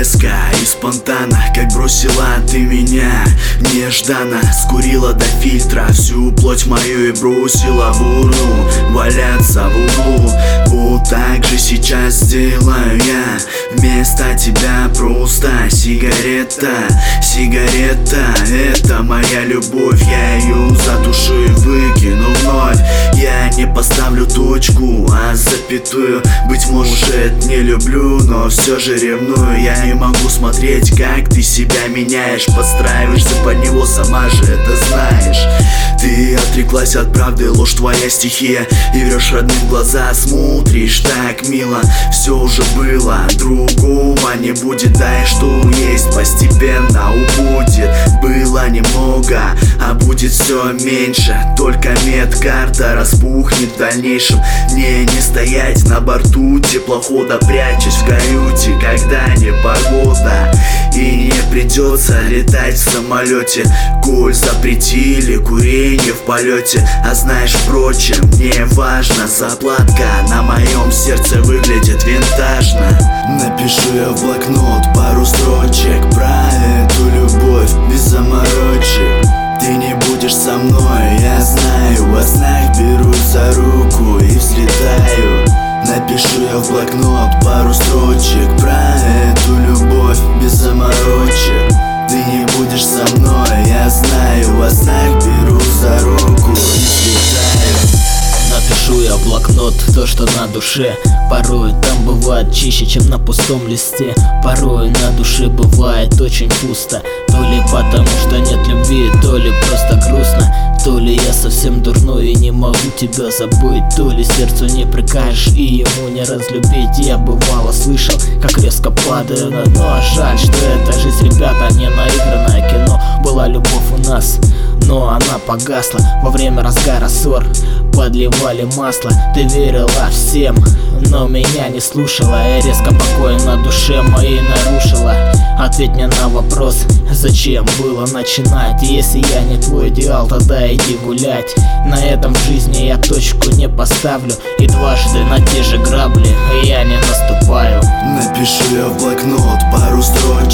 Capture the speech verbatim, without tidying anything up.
резко и спонтанно, как бросила ты меня нежданно. Скурила до фильтра всю плоть мою и бросила в урну валяться в углу. Вот так же сейчас сделаю я вместо тебя. Просто сигарета, сигарета, это моя любовь. Я ее задушу и выкину вновь. Я не поставлю точку, а запятую. Быть может, не люблю, но все же ревную. Я не могу смотреть, как ты себя меняешь, подстраиваешься под него, сама же это знаешь. Ты отреклась от правды, ложь твоя стихия, и врешь родным в глаза, смотришь так мило. Все уже было, другого не будет, да и что есть постепенно убудет. Было немного, а будет все меньше, только медкарта распухнет в дальнейшем. Мне не стоять на борту теплохода, прячусь в каюте, когда не погода, и не придется летать в самолете. Коль запретили курение в полете, а знаешь, впрочем, не важно. Заплатка на моем сердце выглядит винтажно. Напишу я в блокнот пару строчек про эту любовь без заморочек. Ты не будешь со мной, я знаю, во снах беру за руку и взлетаю. Напишу я в блокнот пару строчек про эту любовь без заморочек. Ты не будешь со мной, я знаю, во снах беру за руку и взлетаю. Напишу я в блокнот то, что на душе. Порой там бывает чище, чем на пустом листе. Порой на душе бывает очень пусто. То ли потому, что нет любви, то ли просто грустно. То ли я совсем дурной и не могу тебя забыть, то ли сердцу не прикажешь и ему не разлюбить. Я бывало слышал, как резко падаю на дно. Жаль, что это жизнь, ребята, не наигранное кино. Была любовь у нас, но она погасла во время разгара ссор. Подливали масло, ты верила всем, но меня не слушала. И резко покой на душе моей нарушила. Ответь мне на вопрос, зачем было начинать? Если я не твой идеал, тогда иди гулять. На этом в жизни я точку не поставлю, и дважды на те же грабли я не наступаю. Напишу я в блокнот пару строчек